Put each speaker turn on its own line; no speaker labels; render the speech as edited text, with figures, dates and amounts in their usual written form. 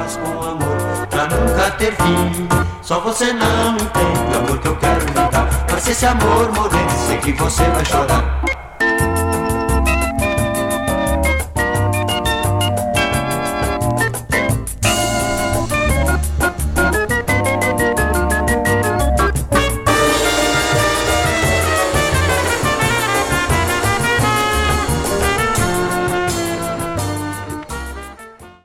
faz com amor pra nunca ter fim. Só você não entende o amor que eu quero me dar. Mas se esse amor morrer, sei que você vai chorar.